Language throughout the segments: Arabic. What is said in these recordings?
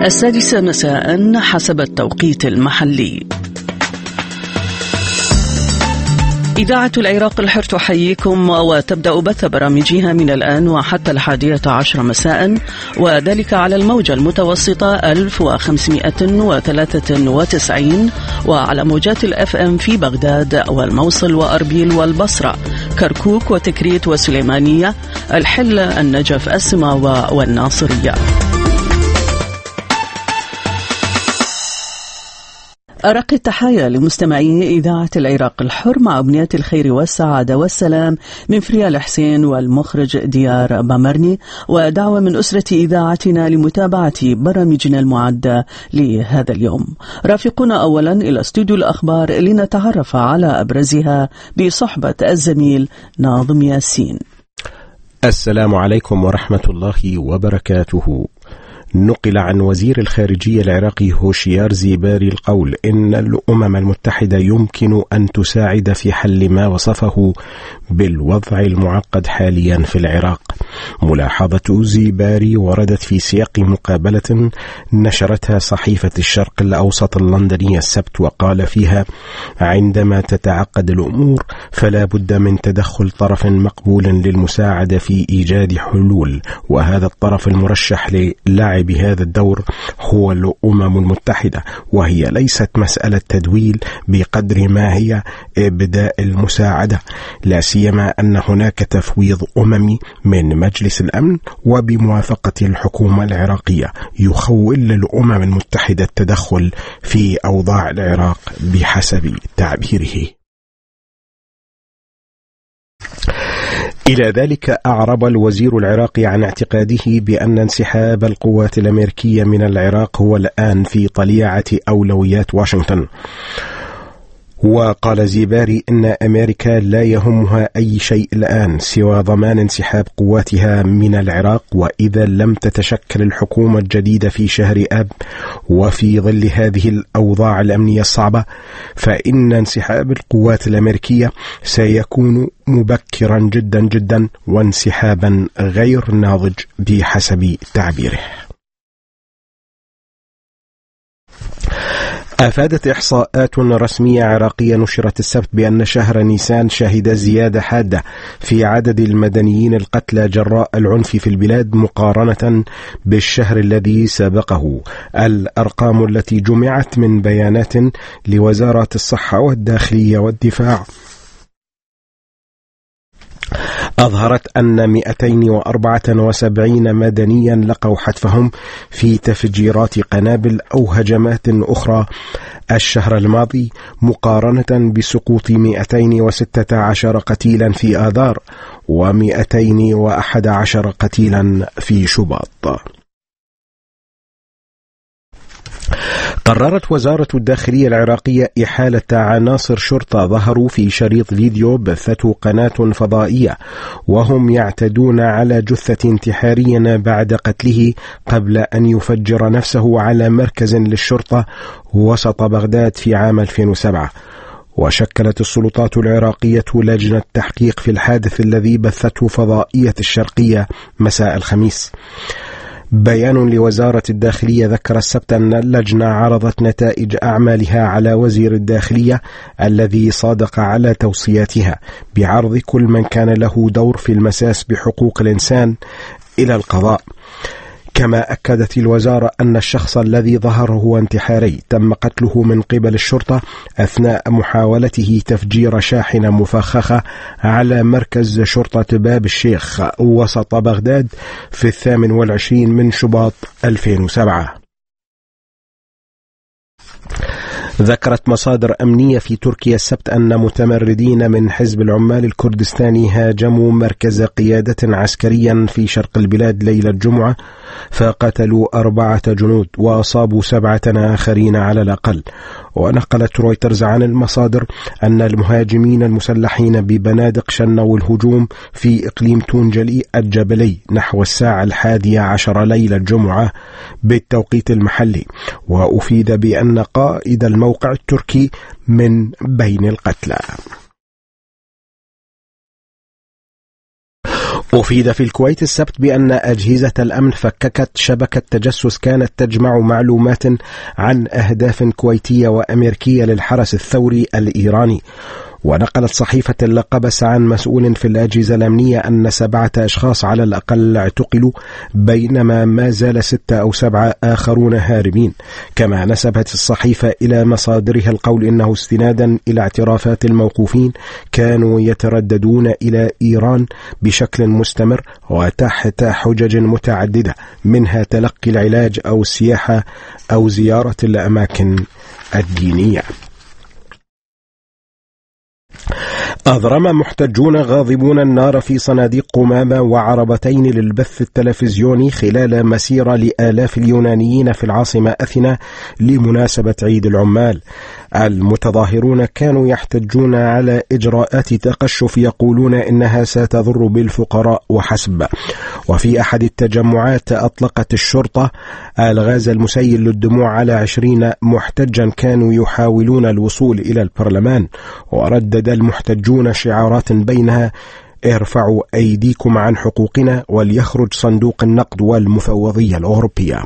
السادسة مساء حسب التوقيت المحلي. إذاعة العراق الحر تحييكم وتبدأ بث برامجها من الآن وحتى 11 مساء، وذلك على الموجة المتوسطة 1593 وعلى موجات الFM في بغداد والموصل وأربيل والبصرة، كركوك وتكريت وسليمانية، الحل، النجف، السماوة والناصرية. أرق التحايا لمستمعي إذاعة العراق الحر مع أمنيات الخير والسعادة والسلام من فريال حسين والمخرج ديار بامرني، ودعوة من أسرة إذاعتنا لمتابعة برامجنا المعدة لهذا اليوم. رافقونا أولا إلى استوديو الأخبار لنتعرف على أبرزها بصحبة الزميل ناظم ياسين. السلام عليكم ورحمة الله وبركاته. نقل عن وزير الخارجية العراقي هوشيار زيباري القول إن الأمم المتحدة يمكن أن تساعد في حل ما وصفه بالوضع المعقد حاليا في العراق. ملاحظة زيباري وردت في سياق مقابلة نشرتها صحيفة الشرق الأوسط اللندنية السبت، وقال فيها: عندما تتعقد الأمور فلا بد من تدخل طرف مقبول للمساعدة في إيجاد حلول، وهذا الطرف المرشح للعب بهذا الدور هو الأمم المتحدة، وهي ليست مسألة تدويل بقدر ما هي إبداء المساعدة، لا سيما أن هناك تفويض أممي من مجلس الأمن وبموافقة الحكومة العراقية يخول للأمم المتحدة التدخل في أوضاع العراق بحسب تعبيره. إلى ذلك أعرب الوزير العراقي عن اعتقاده بأن انسحاب القوات الأمريكية من العراق هو الآن في طليعة أولويات واشنطن. وقال زيباري إن أمريكا لا يهمها أي شيء الآن سوى ضمان انسحاب قواتها من العراق، وإذا لم تتشكل الحكومة الجديدة في شهر آب وفي ظل هذه الأوضاع الأمنية الصعبة فإن انسحاب القوات الأمريكية سيكون مبكرا جدا جدا وانسحابا غير ناضج بحسب تعبيره. أفادت إحصاءات رسمية عراقية نشرت السبت بأن شهر نيسان شهد زيادة حادة في عدد المدنيين القتلى جراء العنف في البلاد مقارنة بالشهر الذي سبقه. الأرقام التي جمعت من بيانات لوزارات الصحة والداخلية والدفاع أظهرت أن 274 مدنيا لقوا حتفهم في تفجيرات قنابل أو هجمات أخرى الشهر الماضي، مقارنة بسقوط 216 قتيلا في آذار و211 قتيلا في شباط. قررت وزارة الداخلية العراقية إحالة عناصر شرطة ظهروا في شريط فيديو بثته قناة فضائية وهم يعتدون على جثة انتحارية بعد قتله قبل أن يفجر نفسه على مركز للشرطة وسط بغداد في عام 2007. وشكلت السلطات العراقية لجنة تحقيق في الحادث الذي بثته فضائية الشرقية مساء الخميس. بيان لوزارة الداخلية ذكر السبت أن اللجنة عرضت نتائج أعمالها على وزير الداخلية الذي صادق على توصياتها بعرض كل من كان له دور في المساس بحقوق الإنسان إلى القضاء. كما أكدت الوزارة أن الشخص الذي ظهر هو انتحاري تم قتله من قبل الشرطة أثناء محاولته تفجير شاحنة مفخخة على مركز شرطة باب الشيخ وسط بغداد في 28 من شباط 2007. ذكرت مصادر أمنية في تركيا السبت أن متمردين من حزب العمال الكردستاني هاجموا مركز قيادة عسكريا في شرق البلاد ليلة الجمعة فقتلوا 4 جنود وأصابوا 7 آخرين على الأقل. ونقلت رويترز عن المصادر أن المهاجمين المسلحين ببنادق شنوا الهجوم في إقليم تونجلي الجبلي نحو الساعة 11 ليلة الجمعة بالتوقيت المحلي، وأفيد بأن قائد الموقع التركي من بين القتلى. أفيد في الكويت السبت بأن أجهزة الأمن فككت شبكة تجسس كانت تجمع معلومات عن أهداف كويتية وأمريكية للحرس الثوري الإيراني. ونقلت صحيفة القبس عن مسؤول في الأجهزة الأمنية أن 7 أشخاص على الأقل اعتقلوا، بينما ما زال 6 أو 7 آخرون هاربين. كما نسبت الصحيفة إلى مصادرها القول إنه استنادا إلى اعترافات الموقوفين كانوا يترددون إلى إيران بشكل مستمر وتحت حجج متعددة، منها تلقي العلاج أو السياحة أو زيارة الأماكن الدينية. أضرم محتجون غاضبون النار في صناديق قمامة وعربتين للبث التلفزيوني خلال مسيرة لآلاف اليونانيين في العاصمة أثينا لمناسبة عيد العمال. المتظاهرون كانوا يحتجون على إجراءات تقشف يقولون إنها ستضر بالفقراء وحسب. وفي أحد التجمعات أطلقت الشرطة الغاز المسيل للدموع على 20 محتجا كانوا يحاولون الوصول إلى البرلمان، وردد المحتجون شعارات بينها ارفعوا أيديكم عن حقوقنا وليخرج صندوق النقد والمفوضية الأوروبية.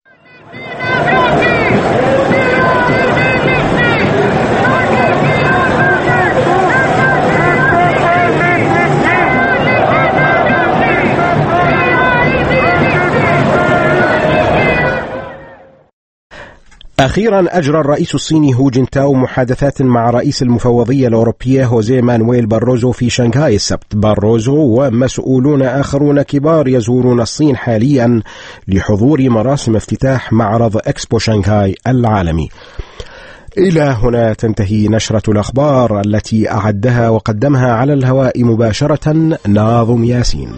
أخيرا أجرى الرئيس الصيني هو جينتاو محادثات مع رئيس المفوضية الأوروبية هوزيه مانويل باروزو في شنغهاي السبت. باروزو ومسؤولون آخرون كبار يزورون الصين حاليا لحضور مراسم افتتاح معرض إكسبو شنغهاي العالمي. إلى هنا تنتهي نشرة الأخبار التي أعدها وقدمها على الهواء مباشرة ناظم ياسين.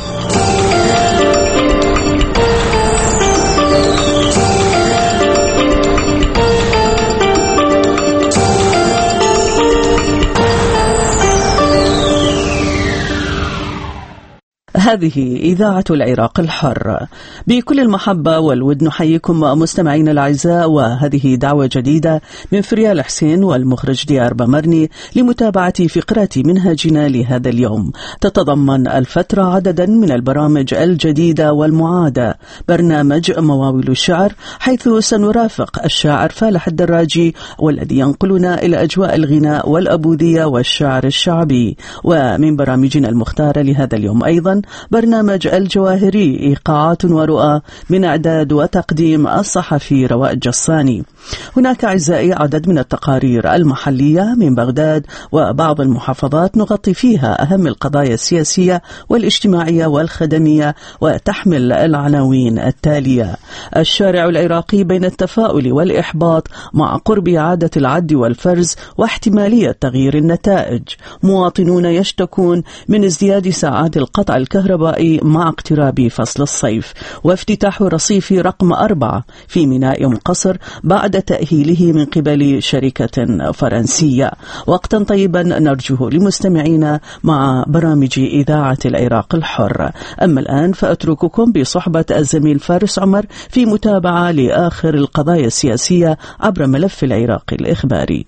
هذه إذاعة العراق الحر. بكل المحبة والود نحييكم مستمعين الأعزاء، وهذه دعوة جديدة من فريال حسين والمخرج ديار بمرني لمتابعة فقرة منهجنا لهذا اليوم. تتضمن الفترة عددا من البرامج الجديدة والمعادة. برنامج مواويل الشعر، حيث سنرافق الشاعر فالح الدراجي والذي ينقلنا إلى أجواء الغناء والأبوذية والشعر الشعبي. ومن برامجنا المختارة لهذا اليوم أيضا برنامج الجواهري، إيقاعات ورؤى، من إعداد وتقديم الصحفي رواء الجصاني. هناك أعزائي عدد من التقارير المحلية من بغداد وبعض المحافظات نغطي فيها أهم القضايا السياسية والاجتماعية والخدمية، وتحمل العناوين التالية: الشارع العراقي بين التفاؤل والإحباط مع قرب إعادة العد والفرز واحتمالية تغيير النتائج. مواطنون يشتكون من ازدياد ساعات القطع الكهربائي مع اقتراب فصل الصيف. وافتتاح رصيف رقم 4 في ميناء مقصر بعد تأهيله من قبل شركة فرنسية. وقتا طيبا نرجوه لمستمعينا مع برامج إذاعة العراق الحر. أما الآن فأترككم بصحبة الزميل فارس عمر في متابعة لآخر القضايا السياسية عبر ملف العراق الإخباري.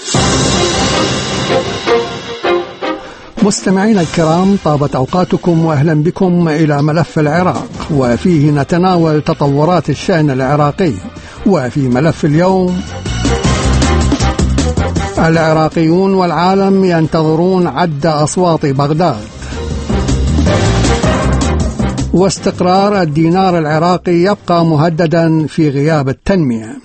مستمعينا الكرام، طابت أوقاتكم وأهلا بكم إلى ملف العراق، وفيه نتناول تطورات الشأن العراقي. وفي ملف اليوم: العراقيون والعالم ينتظرون عد أصوات بغداد، واستقرار الدينار العراقي يبقى مهددا في غياب التنمية.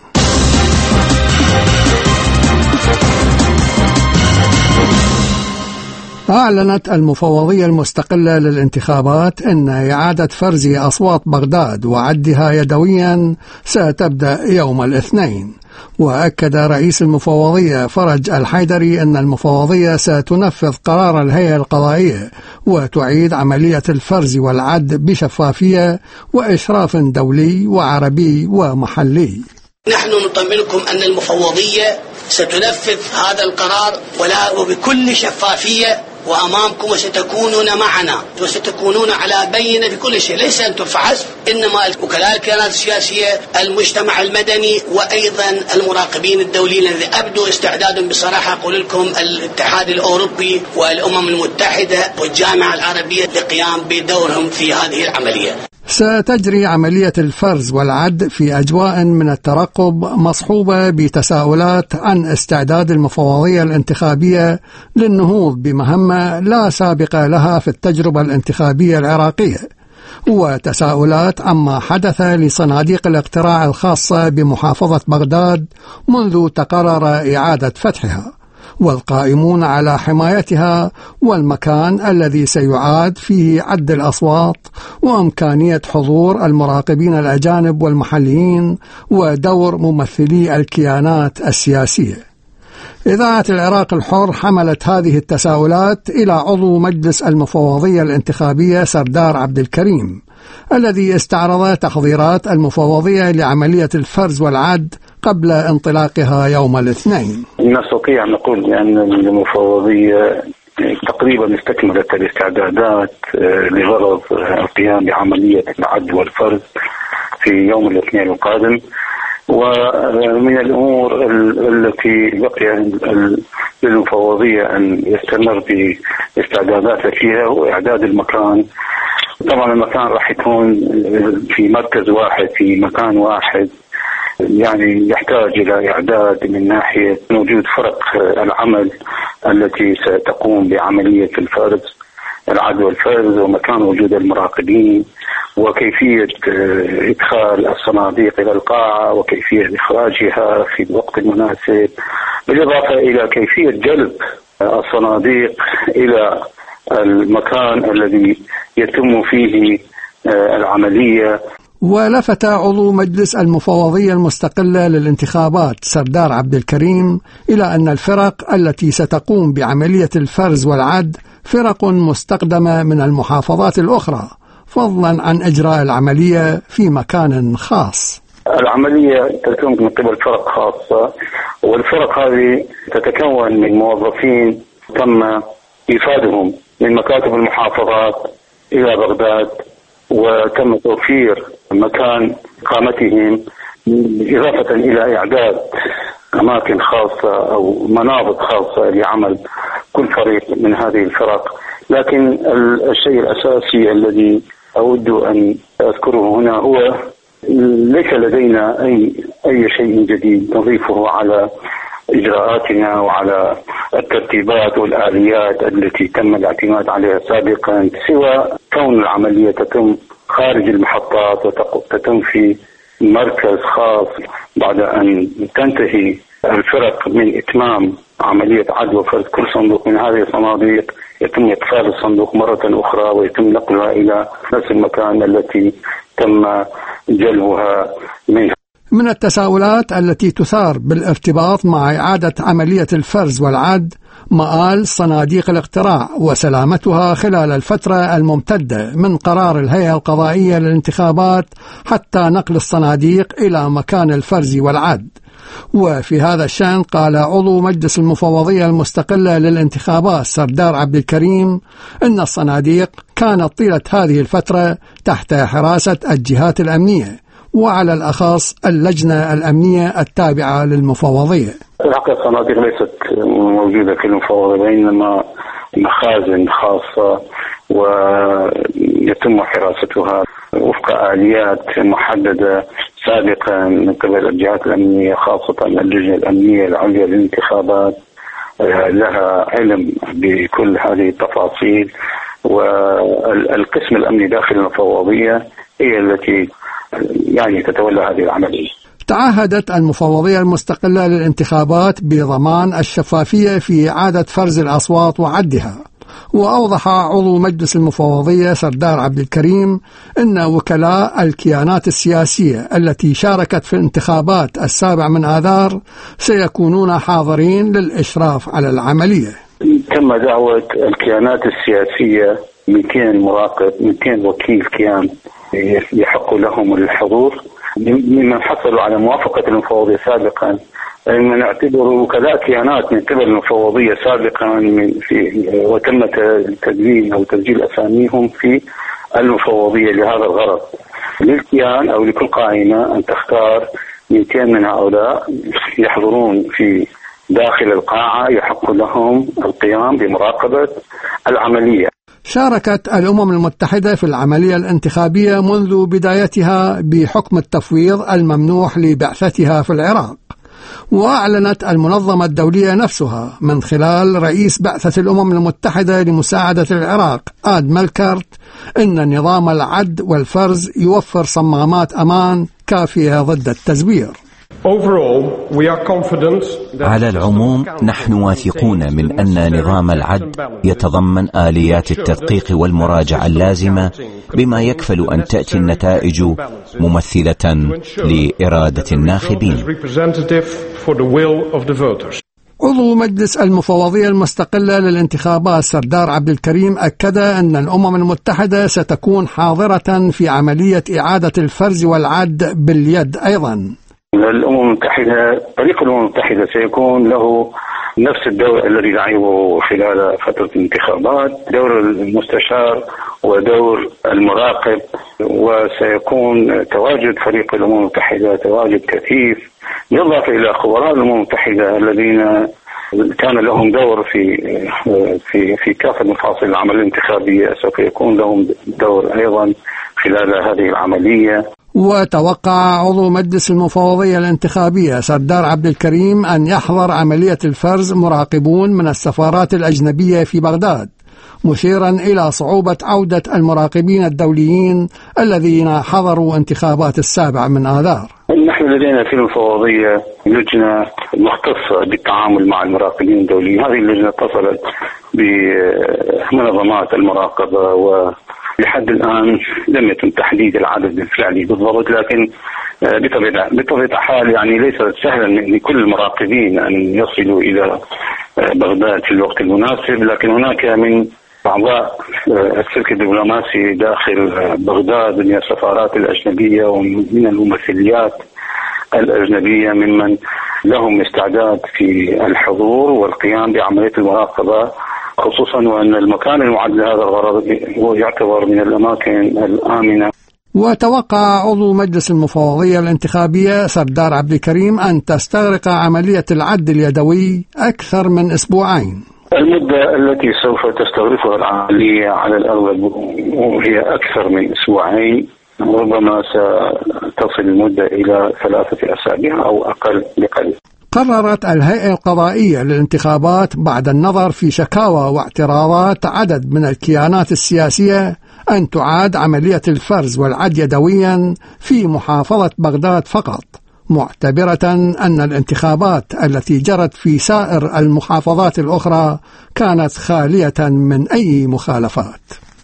أعلنت المفوضية المستقلة للانتخابات أن إعادة فرز أصوات بغداد وعدها يدويا ستبدأ يوم الاثنين. وأكد رئيس المفوضية فرج الحيدري أن المفوضية ستنفذ قرار الهيئة القضائية وتعيد عملية الفرز والعد بشفافية وإشراف دولي وعربي ومحلي. نحن نطمئنكم أن المفوضية ستنفذ هذا القرار وبكل شفافية وأمامكم وستكونون معنا وستكونون على بينة في كل شيء، ليس أنتم فحسب، إنما وكلاء الكيانات السياسية، المجتمع المدني، وأيضا المراقبين الدوليين الذين أبدوا استعدادهم بصراحة. أقول لكم الاتحاد الأوروبي والأمم المتحدة والجامعة العربية للقيام بدورهم في هذه العملية. ستجري عملية الفرز والعد في أجواء من الترقب مصحوبة بتساؤلات عن استعداد المفوضية الانتخابية للنهوض بمهمة لا سابق لها في التجربة الانتخابية العراقية، وتساؤلات عما حدث لصناديق الاقتراع الخاصة بمحافظة بغداد منذ تقرر إعادة فتحها، والقائمون على حمايتها والمكان الذي سيعاد فيه عد الأصوات وإمكانية حضور المراقبين الأجانب والمحليين ودور ممثلي الكيانات السياسية. إذاعة العراق الحر حملت هذه التساؤلات إلى عضو مجلس المفوضية الانتخابية سردار عبد الكريم، الذي استعرض تحضيرات المفوضية لعملية الفرز والعد قبل انطلاقها يوم الاثنين. نستطيع أن نقول بأن المفوضية تقريبا استكملت الاستعدادات لغرض القيام بعملية العد والفرز في يوم الاثنين القادم. ومن الأمور التي بقي للمفوضية أن يستمر باستعداداتها فيها هو إعداد المكان. طبعا المكان راح يكون في مركز واحد في مكان واحد، يعني يحتاج إلى إعداد من ناحية وجود فرق العمل التي ستقوم بعملية العد والفرز، ومكان وجود المراقبين، وكيفية إدخال الصناديق إلى القاعة وكيفية إخراجها في الوقت المناسب، بالإضافة إلى كيفية جلب الصناديق إلى المكان الذي يتم فيه العملية. ولفت عضو مجلس المفوضية المستقلة للانتخابات سردار عبد الكريم إلى أن الفرق التي ستقوم بعملية الفرز والعد فرق مستقدمة من المحافظات الأخرى، فضلا عن إجراء العملية في مكان خاص. العملية تتم من قبل فرق خاصة، والفرق هذه تتكون من موظفين تم إيفادهم من مكاتب المحافظات إلى بغداد، وتم توفير مكان إقامتهم، إضافة إلى إعداد أماكن خاصة أو مناطق خاصة لعمل كل فريق من هذه الفرق. لكن الشيء الأساسي الذي أود أن أذكره هنا هو ليس لدينا أي شيء جديد نضيفه على إجراءاتنا وعلى الترتيبات والآليات التي تم الاعتماد عليها سابقا، سوى كون العملية تتم خارج المحطات وتتم في مركز خاص بعد أن تنتهي الفرق من إتمام عملية عد وفرز كل صندوق من هذه الصناديق. يتم إقفال الصندوق مرة أخرى ويتم نقلها إلى نفس المكان التي تم جلبها منها. من التساؤلات التي تثار بالارتباط مع إعادة عملية الفرز والعد مآل صناديق الاقتراع وسلامتها خلال الفترة الممتدة من قرار الهيئة القضائية للانتخابات حتى نقل الصناديق إلى مكان الفرز والعد. وفي هذا الشأن قال عضو مجلس المفوضية المستقلة للانتخابات سردار عبد الكريم إن الصناديق كانت طيلة هذه الفترة تحت حراسة الجهات الأمنية، وعلى الأخص اللجنة الأمنية التابعة للمفوضية. الحقيقة الصناديق ليست موجودة في المفوضية، إنما مخازن خاصة ويتم حراستها وفق آليات محددة سابقا من قبل الجهات الأمنية، خاصة اللجنة الأمنية العليا للانتخابات لها علم بكل هذه التفاصيل، والقسم الأمني داخل المفوضية هي التي يعني تتولى هذه العملية. تعهدت المفوضية المستقلة للانتخابات بضمان الشفافية في إعادة فرز الأصوات وعدها. وأوضح عضو مجلس المفوضية سردار عبد الكريم أن وكلاء الكيانات السياسية التي شاركت في الانتخابات 7 آذار سيكونون حاضرين للإشراف على العملية. تم دعوة الكيانات السياسية 200 مراقب، 200 وكيل كيان يحق لهم الحضور، ممن حصلوا على موافقة المفوضية سابقا نعتبره كذا كيانات من قبل المفوضية سابقا وتم تدوين أو تسجيل أساميهم في المفوضية لهذا الغرض. للكيان أو لكل قائمة أن تختار 200 من هؤلاء يحضرون في داخل القاعة يحق لهم القيام بمراقبة العملية. شاركت الأمم المتحدة في العملية الانتخابية منذ بدايتها بحكم التفويض الممنوح لبعثتها في العراق، وأعلنت المنظمة الدولية نفسها من خلال رئيس بعثة الأمم المتحدة لمساعدة العراق آد ملكارت أن نظام العد والفرز يوفر صمامات أمان كافية ضد التزوير. على العموم نحن واثقون من أن نظام العد يتضمن آليات التدقيق والمراجعة اللازمة بما يكفل أن تأتي النتائج ممثلة لإرادة الناخبين. عضو مجلس المفوضية المستقلة للانتخابات سردار عبد الكريم أكد أن الأمم المتحدة ستكون حاضرة في عملية إعادة الفرز والعد باليد أيضا. الأمم المتحدة فريق الأمم المتحدة سيكون له نفس الدور الذي لعبه خلال فترة الانتخابات، دور المستشار ودور المراقب، وسيكون تواجد فريق الأمم المتحدة تواجد كثيف، بالإضافة إلى خبراء الأمم المتحدة الذين كان لهم دور في كافة مفاصل العملية الانتخابية، سوف يكون لهم دور أيضا خلال هذه العملية. وتوقع عضو مجلس المفوضية الانتخابية سردار عبد الكريم أن يحضر عملية الفرز مراقبون من السفارات الأجنبية في بغداد، مشيرا إلى صعوبة عودة المراقبين الدوليين الذين حضروا انتخابات 7 آذار. نحن لدينا في المفوضية لجنة مختصة بالتعامل مع المراقبين الدوليين. هذه اللجنة اتصلت بمنظمات المراقبة، ولحد الآن لم يتم تحديد العدد الفعلي بالضبط، لكن بطبيعة الحال يعني ليس سهلا لكل المراقبين أن يصلوا إلى بغداد في الوقت المناسب، لكن هناك من أعضاء السلك الدبلوماسي داخل بغداد من السفارات الأجنبية ومن الممثليات الأجنبية ممن لهم استعداد في الحضور والقيام بعملية المراقبة، خصوصا وأن المكان المعد لهذا الغرض هو يعتبر من الأماكن الآمنة. وتوقع عضو مجلس المفوضية الانتخابية سردار عبد الكريم أن تستغرق عملية العد اليدوي أكثر من 2 أسبوع. المدة التي سوف تستغرقها العملية على الأغلب وهي أكثر من 2 أسبوع، ربما ستصل المدة إلى 3 أسابيع أو أقل بقليل. قررت الهيئة القضائية للانتخابات بعد النظر في شكاوى واعتراضات عدد من الكيانات السياسية أن تعاد عملية الفرز والعد يدويا في محافظة بغداد فقط، معتبرة أن الانتخابات التي جرت في سائر المحافظات الأخرى كانت خالية من أي مخالفات.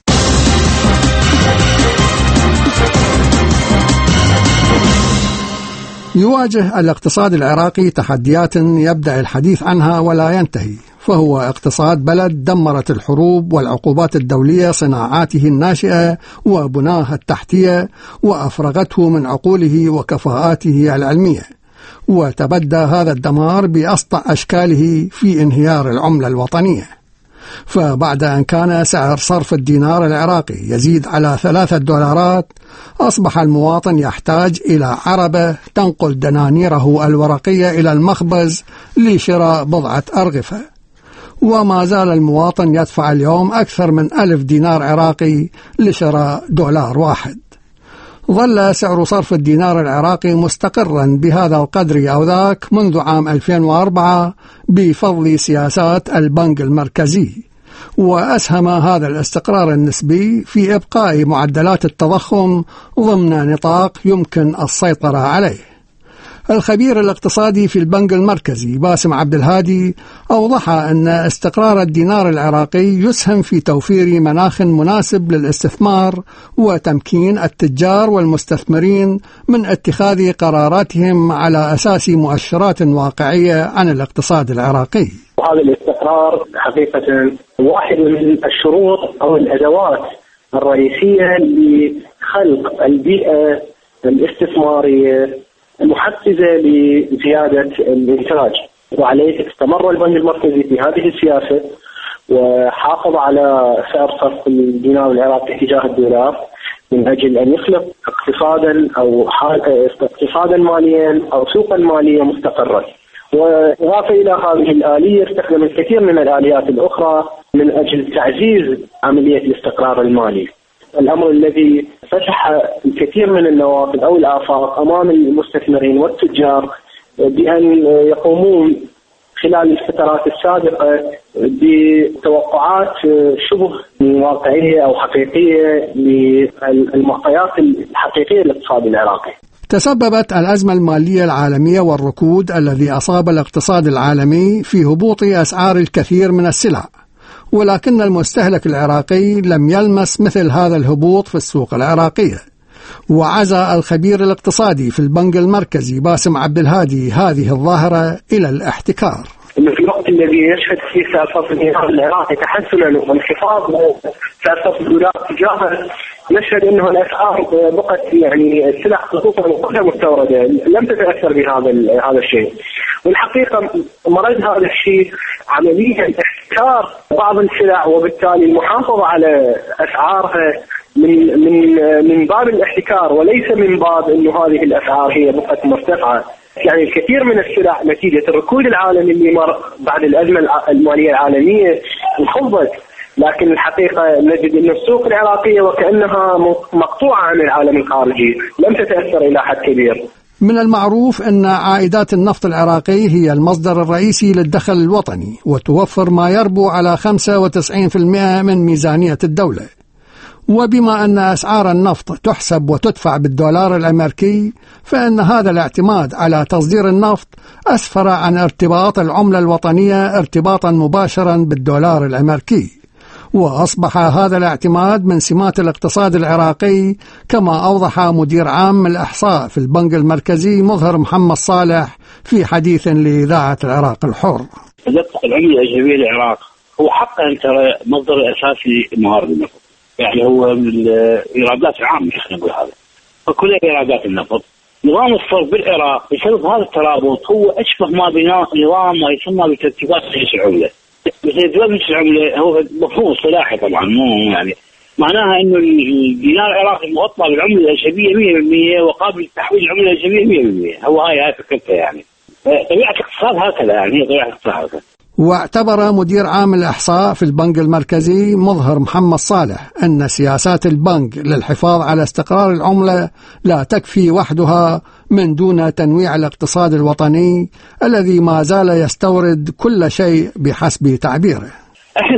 يواجه الاقتصاد العراقي تحديات يبدأ الحديث عنها ولا ينتهي، فهو اقتصاد بلد دمرت الحروب والعقوبات الدولية صناعاته الناشئة وبناها التحتية، وأفرغته من عقوله وكفاءاته العلمية، وتبدى هذا الدمار بأسطع أشكاله في انهيار العملة الوطنية. فبعد أن كان سعر صرف الدينار العراقي يزيد على $3، أصبح المواطن يحتاج إلى عربة تنقل دنانيره الورقية إلى المخبز لشراء بضعة أرغفة، وما زال المواطن يدفع اليوم أكثر من 1000 دينار عراقي لشراء $1. ظل سعر صرف الدينار العراقي مستقرا بهذا القدر أو ذاك منذ عام 2004 بفضل سياسات البنك المركزي، وأسهم هذا الاستقرار النسبي في إبقاء معدلات التضخم ضمن نطاق يمكن السيطرة عليه. الخبير الاقتصادي في البنك المركزي باسم عبد الهادي أوضح أن استقرار الدينار العراقي يسهم في توفير مناخ مناسب للاستثمار وتمكين التجار والمستثمرين من اتخاذ قراراتهم على أساس مؤشرات واقعية عن الاقتصاد العراقي. وهذا الاستقرار حقيقة واحد من الشروط أو الأدوات الرئيسية لخلق البيئة الاستثمارية محفزة لزيادة الإنتاج، وعليه استمر البنك المركزي في هذه السياسة وحافظ على سعر صرف الدينار العراقي تجاه الدولار من أجل أن يخلق اقتصادا أو اقتصادا ماليا أو سوقا ماليا مستقرا. وإضافة إلى هذه الآلية استخدم الكثير من الآليات الأخرى من أجل تعزيز عملية الاستقرار المالي، الأمر الذي فتح الكثير من النوافذ أو الآفاق أمام المستثمرين والتجار بأن يقومون خلال الفترات السابقة بتوقعات شبه واقعية أو حقيقية للمعطيات الحقيقية للاقتصاد العراقي. تسببت الأزمة المالية العالمية والركود الذي أصاب الاقتصاد العالمي في هبوط أسعار الكثير من السلع، ولكن المستهلك العراقي لم يلمس مثل هذا الهبوط في السوق العراقية. وعزى الخبير الاقتصادي في البنك المركزي باسم عبد الهادي هذه الظاهرة إلى الاحتكار. إنه في الوقت الذي يشهد فيه سعر صرف الدينار العراقي تحسنا وانخفاض سعر صرف الدولار تجاهه، نشهد انه الاسعار بقت يعني السلع خصوصا كلها مستورده لم تتاثر بهذا الشيء. والحقيقه مرض هذا الشيء عمليا احتكار بعض السلع وبالتالي المحافظه على اسعارها من باب الاحتكار وليس من باب انه هذه الاسعار هي بقت مرتفعه. يعني الكثير من السلع نتيجه الركود العالمي اللي مر بعد الازمه الماليه العالميه انخفضت، لكن الحقيقه نجد ان السوق العراقيه وكانها مقطوعه عن العالم الخارجي لم تتاثر الى حد كبير. من المعروف أن عائدات النفط العراقي هي المصدر الرئيسي للدخل الوطني، وتوفر ما يربو على 95% من ميزانية الدولة. وبما أن أسعار النفط تحسب وتدفع بالدولار الأمريكي، فإن هذا الاعتماد على تصدير النفط أسفر عن ارتباط العملة الوطنية ارتباطا مباشرا بالدولار الأمريكي، وأصبح هذا الاعتماد من سمات الاقتصاد العراقي، كما أوضح مدير عام الإحصاء في البنك المركزي مظهر محمد صالح في حديث لإذاعة العراق الحر. تدفق العملة الأجنبية للعراق هو حقا ترى مصدر أساسي لموارد النفط، يعني هو من الإيرادات العامة خلينا نقول هذا، فكل إيرادات النفط. نظام الصرف بالعراق بسبب هذا الترابط هو أشبه ما بناء نظام ما يسمى بترتيبات هيئة العملة. ترتيبات هيئة العملة هو مفهوم اصطلاحي طبعا، مو يعني معناها إنه الدينار العراقي مغطى بالعملة الأجنبية 100% وقابل لتحويل العملة الأجنبية 100%. هو هاي فكرتها يعني. طبيعة الاقتصاد هكذا، يعني هي طبيعة الاقتصاد هكذا. واعتبر مدير عام الإحصاء في البنك المركزي مظهر محمد صالح أن سياسات البنك للحفاظ على استقرار العملة لا تكفي وحدها من دون تنويع الاقتصاد الوطني الذي ما زال يستورد كل شيء بحسب تعبيره. احنا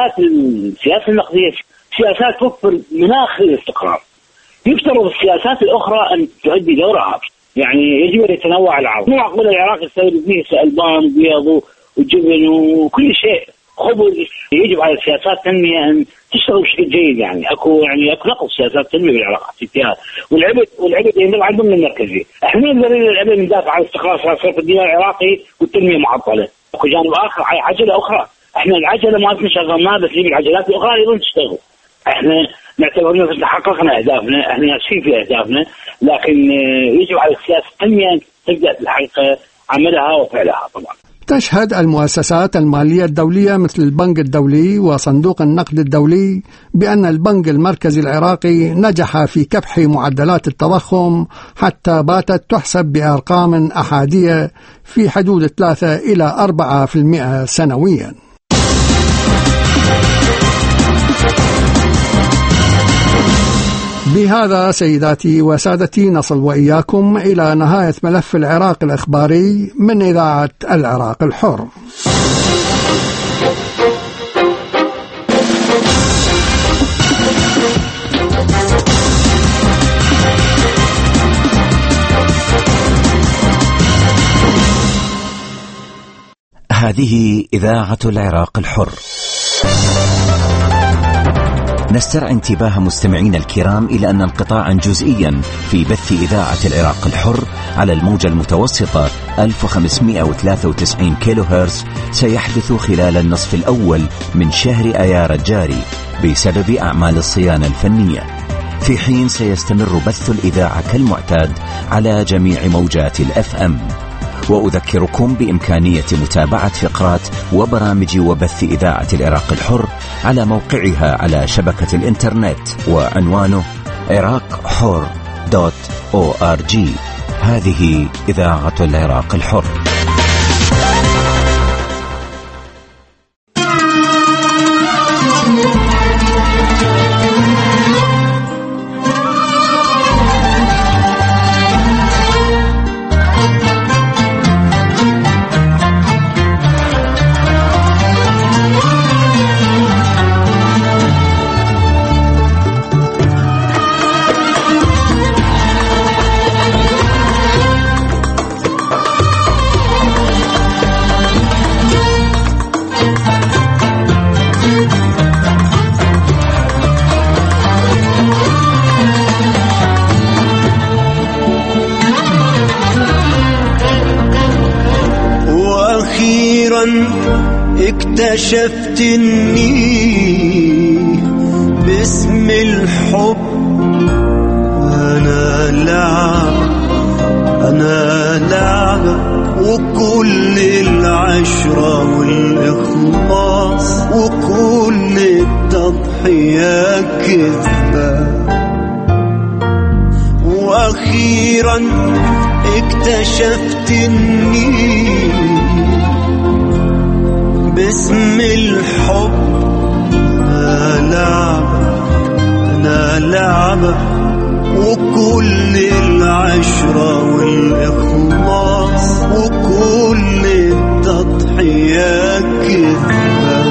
السياسة النقدية سياسات توفر مناخ للاستقرار. يفترض السياسات الأخرى أن تؤدي دورها، يعني يجب أن يتنوع العرض. مو معقول العراق يستورد فيه ألبان وبيض وجبن وكل شيء خبز. يجب على سياسات التنمية أن تشتغل بشكل جيد، يعني أكو نقص سياسات التنمية بالعراق اتجاه والعبد ينبغي عندهم من المركزي. احنا نقدر العبد ندافع عن استقرار صرف الدينار العراقي والتنمية معطلة. أكو جانب آخر عجلة أخرى، احنا العجلة ما شغلناها بس العجلات الأخرى أيضا تشتغل. احنا نعتبر أننا حققنا أهدافنا، احنا ناسين في أهدافنا، لكن يجب على السياسة التنمية أن تبدأ بالحقيقة عملها وفعلها. طبعا تشهد المؤسسات المالية الدولية مثل البنك الدولي وصندوق النقد الدولي بأن البنك المركزي العراقي نجح في كبح معدلات التضخم حتى باتت تحسب بأرقام أحادية في حدود 3 إلى 4% سنويا. بهذا سيداتي وسادتي نصل وإياكم إلى نهاية ملف العراق الإخباري من إذاعة العراق الحر. هذه إذاعة العراق الحر. نسترعي انتباه مستمعين الكرام إلى أن انقطاعا جزئيا في بث إذاعة العراق الحر على الموجة المتوسطة 1593 كيلو هرتز سيحدث خلال النصف الأول من شهر أيار الجاري بسبب أعمال الصيانة الفنية. في حين سيستمر بث الإذاعة كالمعتاد على جميع موجات الFM. وأذكركم بإمكانية متابعة فقرات وبرامج وبث إذاعة العراق الحر على موقعها على شبكة الإنترنت، وعنوانه iraqhur.org. هذه إذاعة العراق الحر. اكتشفت إني باسم الحب أنا لعبة وكل العشرة والإخلاص وكل التضحية كذبة. وأخيرا اكتشفت إني باسم الحب أنا لعبة وكل العشرة والإخلاص وكل التضحية كذبة.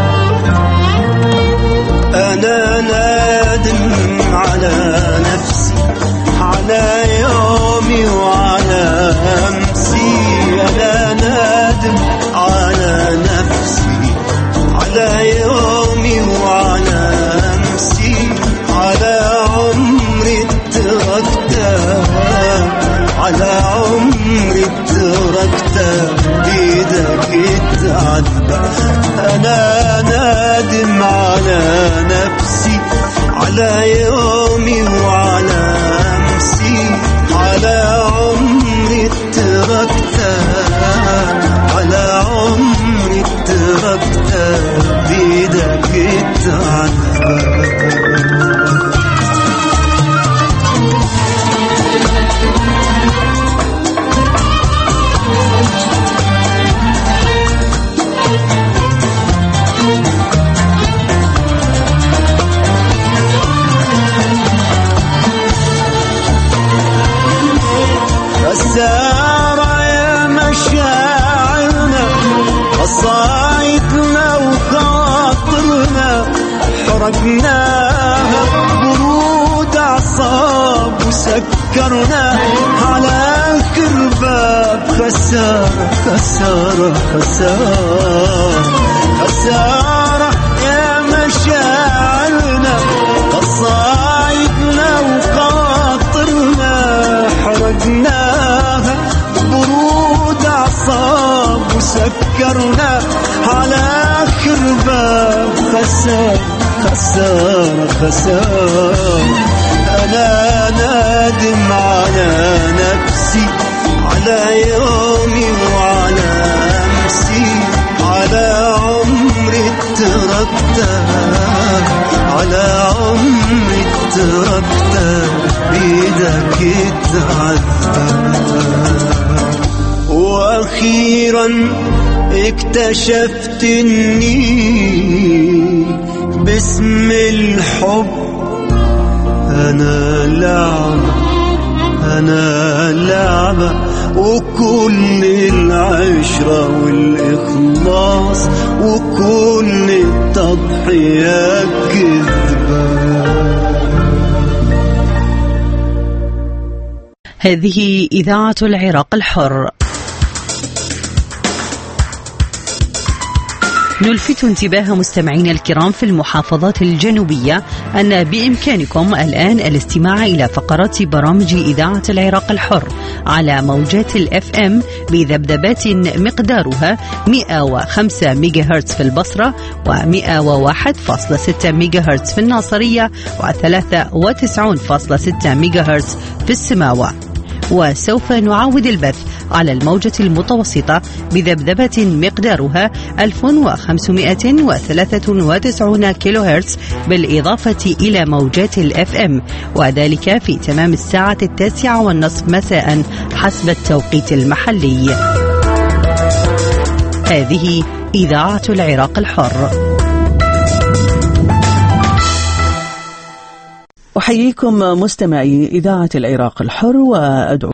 أنا نادم على نفسي على يومي وعلى أمسي. أنا نادم على نفسي على يومي وعلى أمسي على عمري تركته على عمري تركته بيدك تعذب. أنا نادم على نفسي على يومي وعلى أمسي على عمري تركته على عمري تركته بيدك تعذب. خسارة يا مشاعرنا قصايدنا وخاطرنا حرقناها برود أعصاب وسكرنا على آخر باب. خسارة خسارة خسارة خسارة يا مشاعرنا قصايدنا وخاطرنا حرقناها برود أعصاب وسكرنا على آخر باب. خسارة خسارة خسارة. أنا نادم على نفسي على يومي وعلى أمسي على عمري تركته على عمري تركته بيدك تعذب. وأخيرا اكتشفت إني باسم الحب أنا لعبة وكل العشرة والإخلاص وكل التضحية كذبة. هذه إذاعة العراق الحر. نلفت انتباه مستمعينا الكرام في المحافظات الجنوبية أن بإمكانكم الآن الاستماع إلى فقرات برامج إذاعة العراق الحر على موجات FM بذبذبات مقدارها 105 ميجا هرتز في البصرة و101.6 ميجا هرتز في الناصرية و93.6 ميجا هرتز في السماوة. وسوف نعاود البث على الموجة المتوسطة بذبذبة مقدارها 1593 كيلو هرتز بالإضافة إلى موجات FM، وذلك في تمام الساعة 9:30 مساء حسب التوقيت المحلي. هذه إذاعة العراق الحر. أحييكم مستمعي إذاعة العراق الحر وأدعو